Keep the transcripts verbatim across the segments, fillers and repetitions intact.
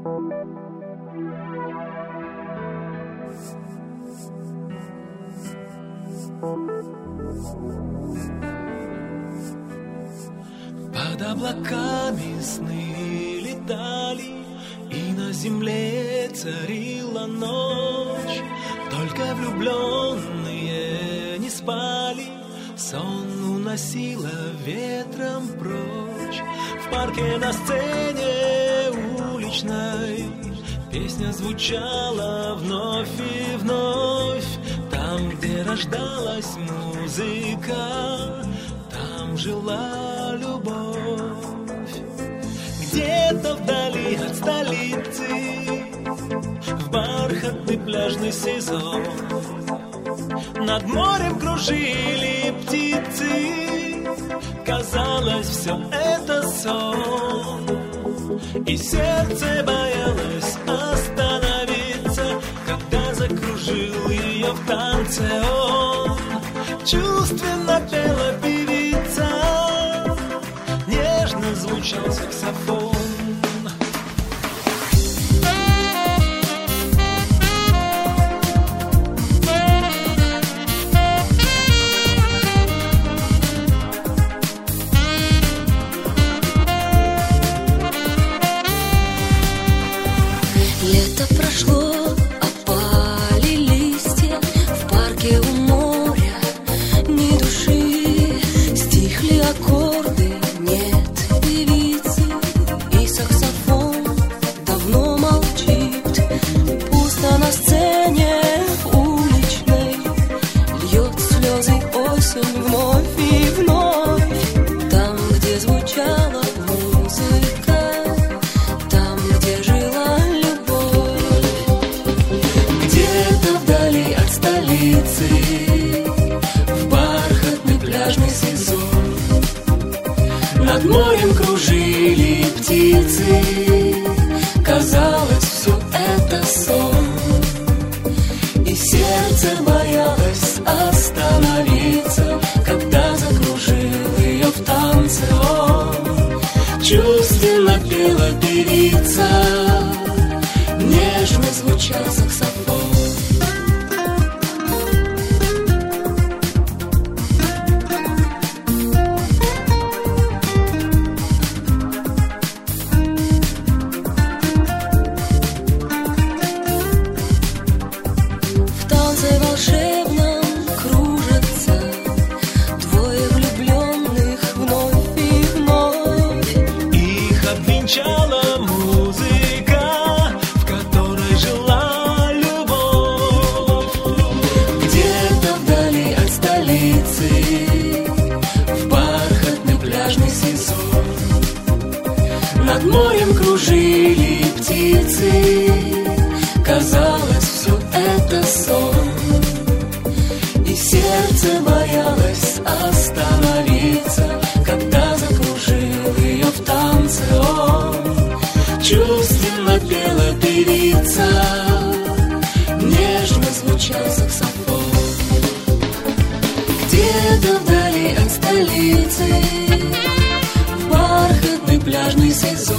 Под облаками сны летали, и на земле царила ночь. Только влюбленные не спали, сон уносило ветром прочь. В парке на сцене уличной песня звучала вновь и вновь. Там, где рождалась музыка, там жила любовь. Где-то вдали от столицы, в бархатный пляжный сезон, над морем кружили птицы. Казалось, все это сон, и сердце боялось остановиться, когда закружил ее в танце он. Чувственно пела певица, нежно звучал саксофон. Лето прошло, опали листья, в парке у моря ни души. Стихли аккорды, нет певицы, и саксофон давно молчит. Пусто на сцене уличной, льет слезы осень вновь и вновь. Там, где звучала музыка, там, где жила любовь. Где-то вдали от столицы, в бархатный пляжный сезон, над морем кружили птицы. Казалось, все это сон, и сердце боялось остановиться, когда закружил ее в танце он. Чувственно пела певица, нежно звучал саксофон. В танце волшебном кружатся двое влюбленных вновь и вновь. Их обвенчала музыка, в которой жила любовь. Где-то вдали от столицы, в бархатный пляжный сезон, над морем кружили птицы. Казалось, все это сон, и сердце боялось остановиться, когда закружил ее в танце он. Чувственно пела певица, нежно звучал саксофон. Где-то вдали от столицы, в бархатный пляжный сезон,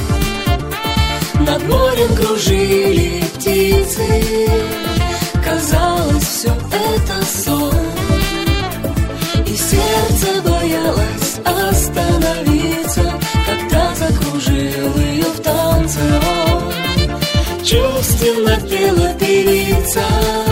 над морем кружили птицы. Казалось, все это сон, и сердце боялось остановиться, когда закружил ее в танце он. Чувственно пела певица,